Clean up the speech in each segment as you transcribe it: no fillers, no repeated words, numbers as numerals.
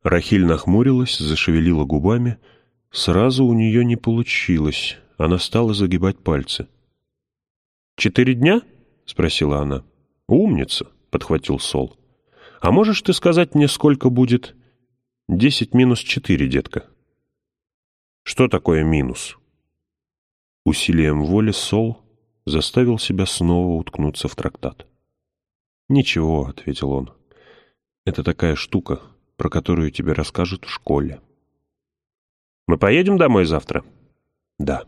Рахиль нахмурилась, зашевелила губами. Сразу у нее не получилось. Она стала загибать пальцы. 4 дня?» — спросила она. «Умница!» — подхватил Сол. «А можешь ты сказать мне, сколько будет 10 минус 4, детка?» «Что такое минус?» Усилием воли Сол заставил себя снова уткнуться в трактат. «Ничего», — ответил он. «Это такая штука, про которую тебе расскажут в школе». «Мы поедем домой завтра?» «Да».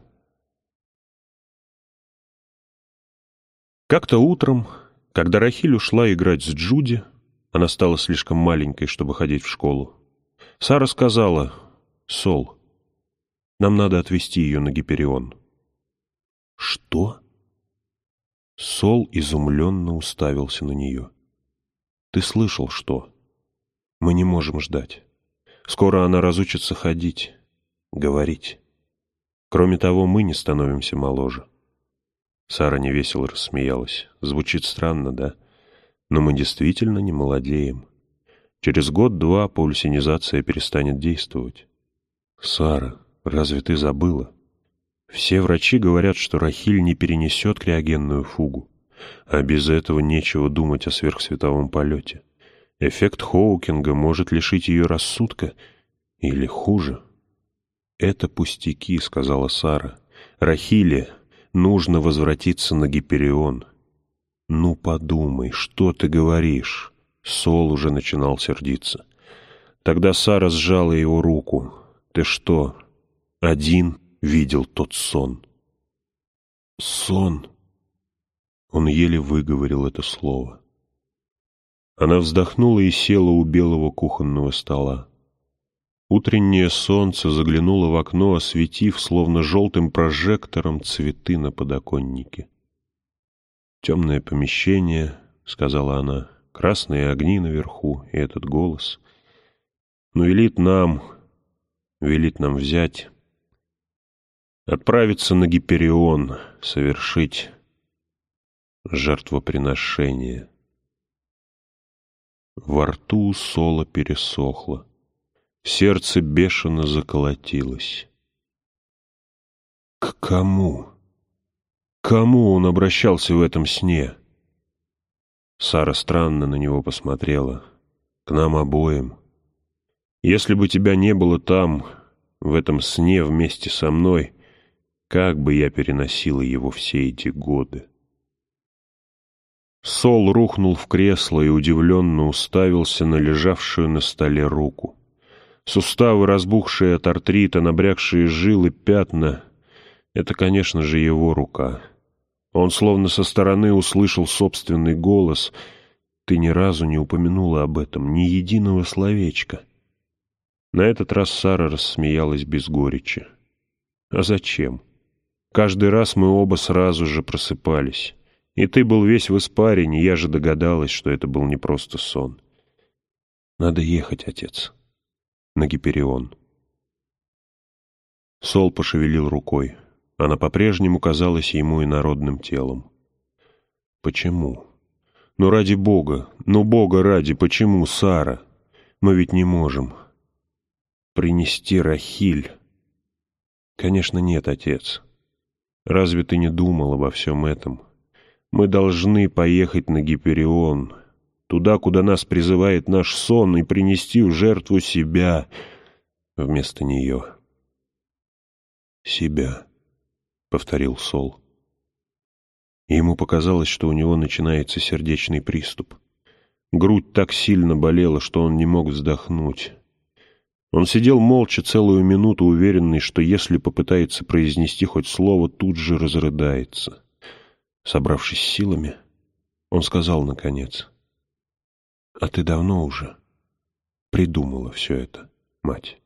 Как-то утром, когда Рахиль ушла играть с Джуди, она стала слишком маленькой, чтобы ходить в школу, Сара сказала: «Сол, нам надо отвезти ее на Гиперион». «Что?» Сол изумленно уставился на нее. «Ты слышал, что? Мы не можем ждать. Скоро она разучится ходить, говорить. Кроме того, мы не становимся моложе». Сара невесело рассмеялась. «Звучит странно, да? Но мы действительно не молодеем. Через год-два паульсинизация перестанет действовать». «Сара, разве ты забыла? Все врачи говорят, что Рахиль не перенесет криогенную фугу, а без этого нечего думать о сверхсветовом полете. Эффект Хоукинга может лишить ее рассудка или хуже». «Это пустяки», — сказала Сара. «Рахиле нужно возвратиться на Гиперион». «Ну, подумай, что ты говоришь?» Сол уже начинал сердиться. Тогда Сара сжала его руку. «Ты что, один видел тот сон?» «Сон?» Он еле выговорил это слово. Она вздохнула и села у белого кухонного стола. Утреннее солнце заглянуло в окно, осветив, словно желтым прожектором, цветы на подоконнике. «Темное помещение», — сказала она, — «красные огни наверху и этот голос. Но велит нам взять, отправиться на Гиперион, совершить жертвоприношение». Во рту у Сола пересохло. Сердце бешено заколотилось. К кому? К кому он обращался в этом сне? Сара странно на него посмотрела. «К нам обоим. Если бы тебя не было там, в этом сне вместе со мной, как бы я переносила его все эти годы?» Сол рухнул в кресло и удивленно уставился на лежавшую на столе руку. Суставы, разбухшие от артрита, набрякшие жилы, пятна — это, конечно же, его рука. Он словно со стороны услышал собственный голос. «Ты ни разу не упомянула об этом, ни единого словечка». На этот раз Сара рассмеялась без горечи. «А зачем? Каждый раз мы оба сразу же просыпались. И ты был весь в испарине, я же догадалась, что это был не просто сон. Надо ехать, отец, на Гиперион». Сол пошевелил рукой. Она по-прежнему казалась ему инородным телом. «Почему? Ну, ради Бога, ну, Бога ради, почему, Сара? Мы ведь не можем. Принести Рахиль?» «Конечно, нет, отец. Разве ты не думал обо всем этом? Мы должны поехать на Гиперион, туда, куда нас призывает наш сон, и принести в жертву себя вместо нее». «Себя», — повторил Сол. Ему показалось, что у него начинается сердечный приступ. Грудь так сильно болела, что он не мог вздохнуть. Он сидел молча целую минуту, уверенный, что если попытается произнести хоть слово, тут же разрыдается. Собравшись силами, он сказал наконец: «А ты давно уже придумала все это, мать?»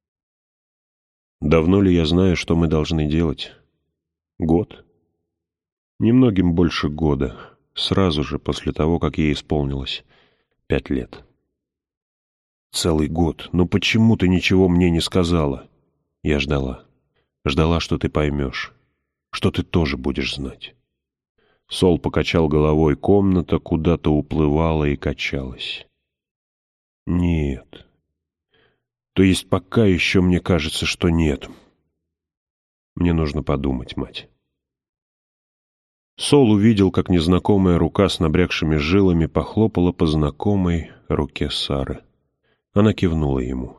«Давно ли я знаю, что мы должны делать? Год? Немногим больше года, сразу же после того, как ей исполнилось 5 лет». «Целый год? Но почему ты ничего мне не сказала?» «Я ждала. Ждала, что ты поймешь, что ты тоже будешь знать». Сол покачал головой. Комната куда-то уплывала и качалась. «Нет, То есть пока еще мне кажется, что нет. Мне нужно подумать, мать. Сол увидел, как незнакомая рука с набрякшими жилами похлопала по знакомой руке Сары. Она кивнула ему.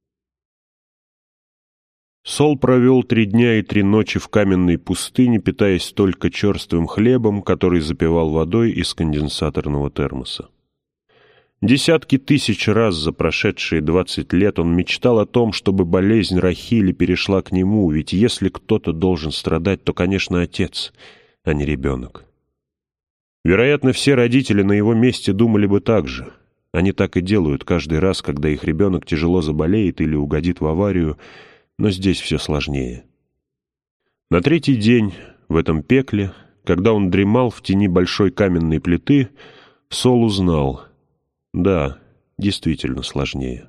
Сол провел 3 дня и 3 ночи в каменной пустыне, питаясь только черствым хлебом, который запивал водой из конденсаторного термоса. Десятки тысяч раз за прошедшие 20 лет он мечтал о том, чтобы болезнь Рахили перешла к нему, ведь если кто-то должен страдать, то, конечно, отец, а не ребенок. Вероятно, все родители на его месте думали бы так же. Они так и делают каждый раз, когда их ребенок тяжело заболеет или угодит в аварию, но здесь все сложнее. На 3-й день в этом пекле, когда он дремал в тени большой каменной плиты, Сол узнал: да, действительно сложнее.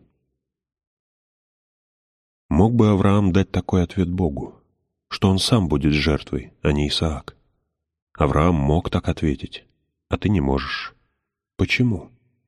Мог бы Авраам дать такой ответ Богу, что он сам будет жертвой, а не Исаак? Авраам мог так ответить, а ты не можешь. Почему?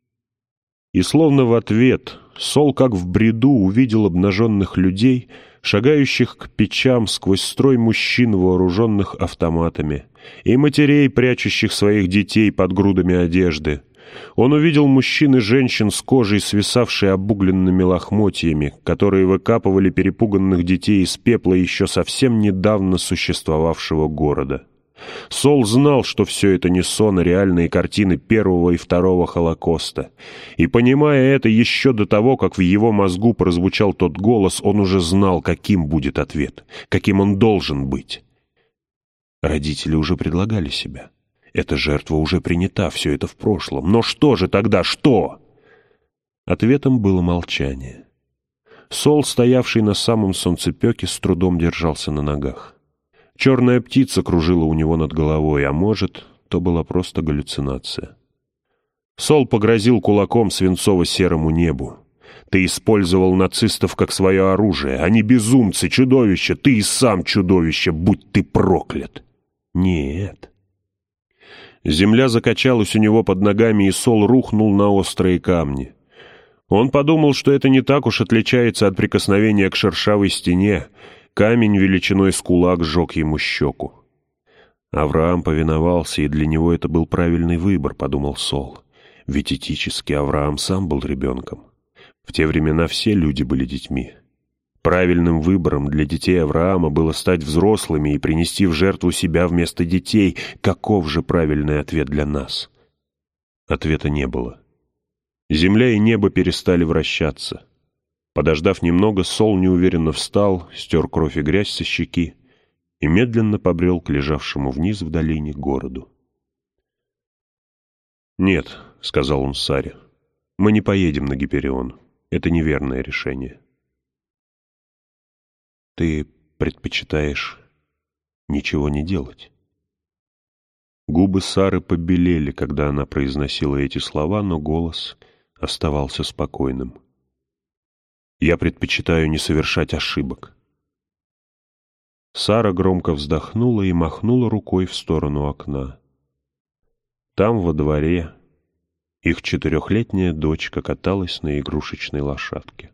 И словно в ответ Сол, как в бреду, увидел обнаженных людей, шагающих к печам сквозь строй мужчин, вооруженных автоматами, и матерей, прячущих своих детей под грудами одежды. Он увидел мужчин и женщин с кожей, свисавшей обугленными лохмотьями, которые выкапывали перепуганных детей из пепла еще совсем недавно существовавшего города. Сол знал, что все это не сон, а реальные картины первого и второго Холокоста. И, понимая это еще до того, как в его мозгу прозвучал тот голос, он уже знал, каким будет ответ, каким он должен быть. Родители уже предлагали себя. Эта жертва уже принята, все это в прошлом. Но что же тогда, что? Ответом было молчание. Сол, стоявший на самом солнцепеке, с трудом держался на ногах. Черная птица кружила у него над головой, а может, то была просто галлюцинация. Сол погрозил кулаком свинцово-серому небу. «Ты использовал нацистов как свое оружие. Они безумцы, чудовища. Ты и сам чудовище, будь ты проклят!» «Нет». Земля закачалась у него под ногами, и Сол рухнул на острые камни. Он подумал, что это не так уж отличается от прикосновения к шершавой стене. Камень величиной с кулак сжег ему щеку. Авраам повиновался, и для него это был правильный выбор, подумал Сол. Ведь этически Авраам сам был ребенком. В те времена все люди были детьми. Правильным выбором для детей Авраама было стать взрослыми и принести в жертву себя вместо детей. Каков же правильный ответ для нас? Ответа не было. Земля и небо перестали вращаться. Подождав немного, Сол неуверенно встал, стер кровь и грязь со щеки и медленно побрел к лежавшему вниз в долине городу. «Нет», — сказал он Саре, — «мы не поедем на Гиперион. Это неверное решение». «Ты предпочитаешь ничего не делать?» Губы Сары побелели, когда она произносила эти слова, но голос оставался спокойным. «Я предпочитаю не совершать ошибок». Сара громко вздохнула и махнула рукой в сторону окна. Там, во дворе, их 4-летняя дочка каталась на игрушечной лошадке.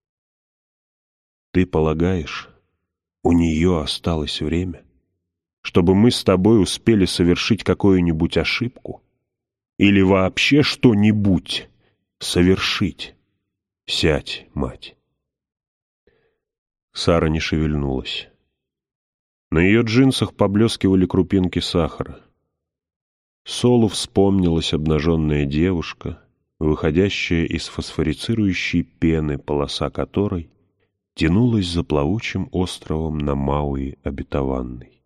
«Ты полагаешь, у нее осталось время, чтобы мы с тобой успели совершить какую-нибудь ошибку? Или вообще что-нибудь совершить? Сядь, мать». Сара не шевельнулась. На ее джинсах поблескивали крупинки сахара. Солу вспомнилась обнаженная девушка, выходящая из фосфорицирующей пены, полоса которой тянулась за плавучим островом на Мауи обетованной.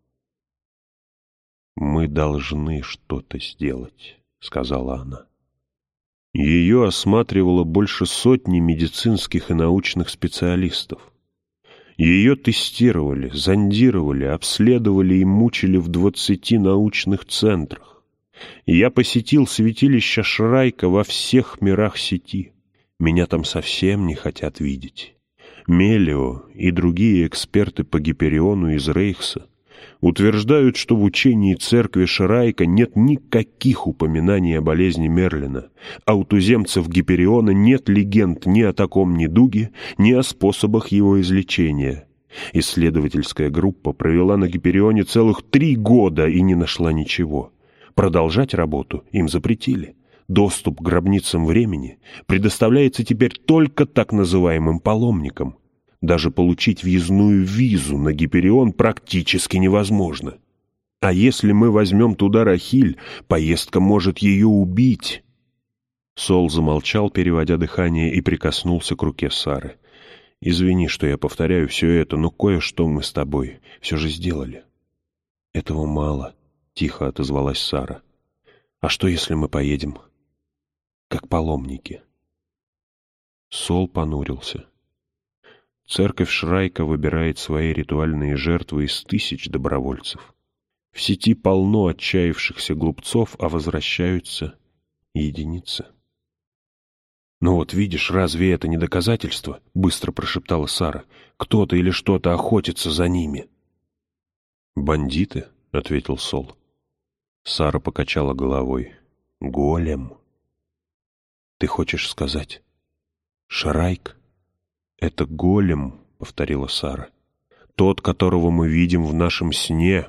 «Мы должны что-то сделать», — сказала она. Ее осматривало больше сотни медицинских и научных специалистов. Ее тестировали, зондировали, обследовали и мучили в 20 научных центрах. Я посетил святилище Шрайка во всех мирах сети. Меня там совсем не хотят видеть. Мелио и другие эксперты по Гипериону из Рейхса утверждают, что в учении церкви Шрайка нет никаких упоминаний о болезни Мерлина, а у туземцев Гипериона нет легенд ни о таком недуге, ни о способах его излечения. Исследовательская группа провела на Гиперионе целых 3 года и не нашла ничего. Продолжать работу им запретили. Доступ к гробницам времени предоставляется теперь только так называемым паломникам. Даже получить въездную визу на Гиперион практически невозможно. А если мы возьмем туда Рахиль, поездка может ее убить. Сол замолчал, переводя дыхание, и прикоснулся к руке Сары. «Извини, что я повторяю все это, но кое-что мы с тобой все же сделали». «Этого мало», — тихо отозвалась Сара. «А что, если мы поедем как паломники?» Сол понурился. Церковь Шрайка выбирает свои ритуальные жертвы из 1000 добровольцев. В сети полно отчаявшихся глупцов, а возвращаются единицы. «Ну вот видишь, разве это не доказательство?» — быстро прошептала Сара. «Кто-то или что-то охотится за ними». «Бандиты», — ответил Сол. Сара покачала головой. «Голем». «Ты хочешь сказать, Шрайк?» «Это голем», — повторила Сара. «Тот, которого мы видим в нашем сне».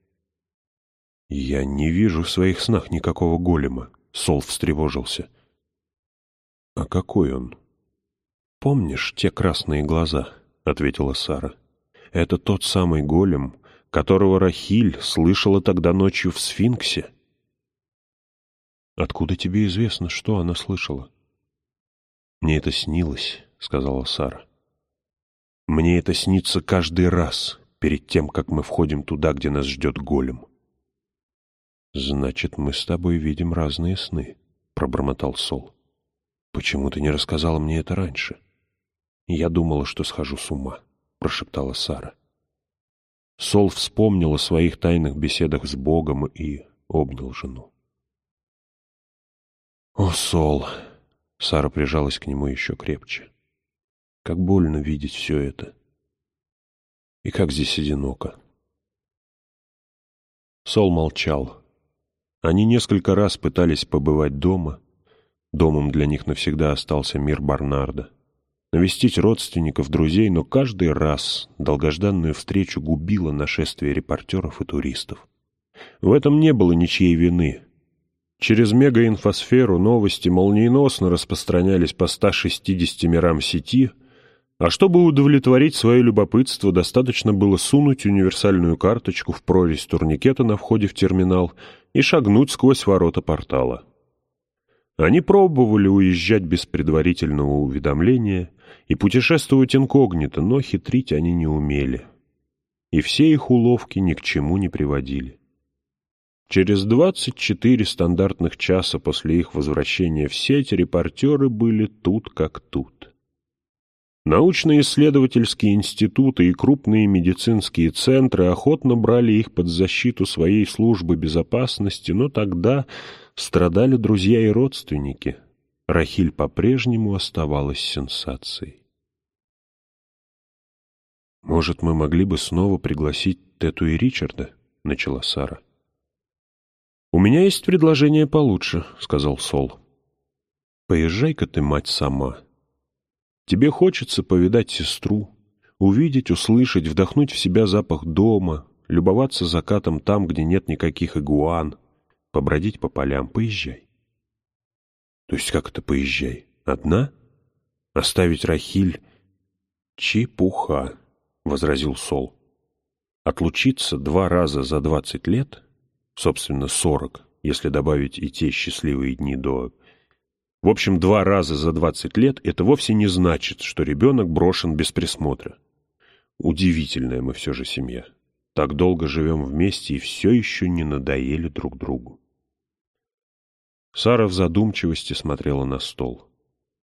«Я не вижу в своих снах никакого голема», — Сол встревожился. «А какой он?» «Помнишь те красные глаза?» — ответила Сара. «Это тот самый голем, которого Рахиль слышала тогда ночью в Сфинксе». «Откуда тебе известно, что она слышала?» «Мне это снилось», — сказала Сара. «Мне это снится каждый раз, перед тем, как мы входим туда, где нас ждет голем». «Значит, мы с тобой видим разные сны», — пробормотал Сол. «Почему ты не рассказала мне это раньше?» «Я думала, что схожу с ума», — прошептала Сара. Сол вспомнил о своих тайных беседах с Богом и обнял жену. «О, Сол!» — Сара прижалась к нему еще крепче. «Как больно видеть все это. И как здесь одиноко». Сол молчал. Они несколько раз пытались побывать дома. Домом для них навсегда остался мир Барнарда. Навестить родственников, друзей, но каждый раз долгожданную встречу губило нашествие репортеров и туристов. В этом не было ничьей вины. Через мегаинфосферу новости молниеносно распространялись по 160 мирам сети, а чтобы удовлетворить свое любопытство, достаточно было сунуть универсальную карточку в прорезь турникета на входе в терминал и шагнуть сквозь ворота портала. Они пробовали уезжать без предварительного уведомления и путешествовать инкогнито, но хитрить они не умели. И все их уловки ни к чему не приводили. Через 24 стандартных часа после их возвращения в сеть репортеры были тут как тут. Научно-исследовательские институты и крупные медицинские центры охотно брали их под защиту своей службы безопасности, но тогда страдали друзья и родственники. Рахиль по-прежнему оставалась сенсацией. «Может, мы могли бы снова пригласить Тету и Ричарда?» — начала Сара. «У меня есть предложение получше», — сказал Сол. «Поезжай-ка ты, мать, сама. Тебе хочется повидать сестру, увидеть, услышать, вдохнуть в себя запах дома, любоваться закатом там, где нет никаких игуан, побродить по полям. Поезжай». «То есть как это поезжай? Одна? Оставить Рахиль?» «Чепуха», — возразил Сол. «Отлучиться 2 раза за 20 лет, собственно 40, если добавить и те счастливые дни до... В общем, 2 раза за 20 лет — это вовсе не значит, что ребенок брошен без присмотра. Удивительная мы все же семья. Так долго живем вместе и все еще не надоели друг другу». Сара в задумчивости смотрела на стол.